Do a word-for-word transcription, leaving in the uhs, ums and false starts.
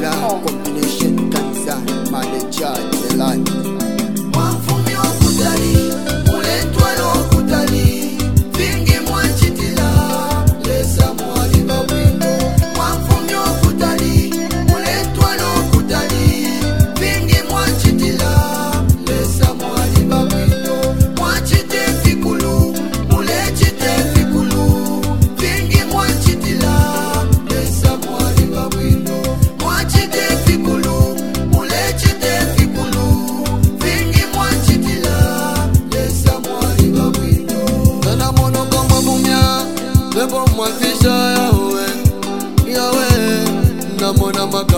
dot com. Combination Tanzan, manager the land. Mwafumi okutali, mulentwalo okutali, vingi mwanchitila, lesa mwali babwino. Mwafumi okutali, mulentwalo okutali, vingi mwanchitila, lesa mwali babwino. Mwachite fikulu, mulechite fikulu, vingi mwanchitila, lesa mwali babwino. Mwachite fikulu, mulechite fikulu, vingi mwanchitila, lesa mwali babwino. Nana mono kama mumya, lebo mwafisha yawe, yawe, na mona maka